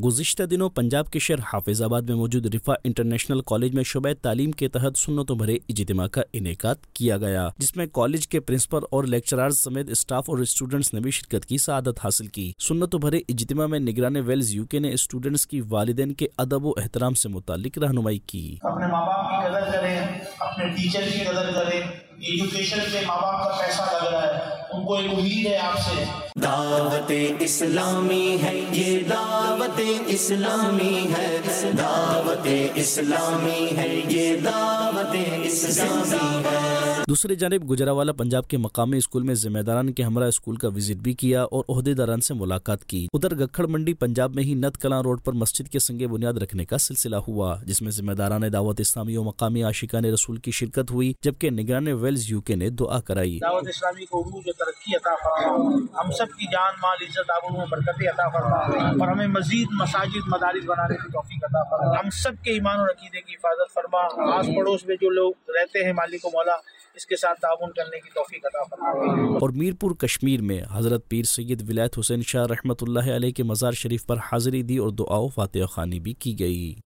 گزشتہ دنوں پنجاب کے شہر حافظ آباد میں موجود رفا انٹرنیشنل کالج میں شعبہ تعلیم کے تحت سنتوں بھرے اجتماع کا انعقاد کیا گیا، جس میں کالج کے پرنسپل اور لیکچرارز سمیت اسٹاف اور اسٹوڈنٹس نے بھی شرکت کی سعادت حاصل کی۔ سنتوں بھرے اجتماع میں نگران ویلز یو کے نے اسٹوڈنٹس کی والدین کے ادب و احترام سے متعلق رہنمائی کی۔ اپنے ماں باپ کی قدر کریں، اپنے ٹیچر کی قدر کریں، ایجوکیشن پہ ماں باپ کا پیسہ لگ رہا ہے، ان کو ایک امید ہے آپ سے۔ دعوت اسلامی ہے یہ، دعوت اسلامی ہے، دعوت اسلامی ہے یہ، دعوت اسلامی ہے۔ دوسری جانب گجراوالا پنجاب کے مقامی اسکول میں ذمہ داران کے ہمراہ اسکول کا وزٹ بھی کیا اور عہدیداران سے ملاقات کی۔ ادھر گکھڑ منڈی پنجاب میں ہی نت کلاں روڈ پر مسجد کے سنگ بنیاد رکھنے کا سلسلہ ہوا، جس میں ذمہ داران دعوت اسلامی و مقامی عاشقان رسول کی شرکت ہوئی، جبکہ نگران ویلز یو کے نے دعا کرائی۔ دعوت اسلامی کو عروج و ترقی عطا فرما، ہم سب کی جان مال عزت آبرو و برکت عطا فرما، اور ہمیں مزید مساجد مدارس بنانے کی توفیق عطا فرما۔ ہم سب کے ایمان و عقیدے کی حفاظت فرما، آس پڑوس میں جو لوگ رہتے ہیں مالک و مولا اس کے ساتھ تعاون کرنے کی توفیق عطا فرما۔ اور میرپور کشمیر میں حضرت پیر سید ولایت حسین شاہ رحمۃ اللہ علیہ کے مزار شریف پر حاضری دی اور دعا و فاتحہ خوانی بھی کی گئی۔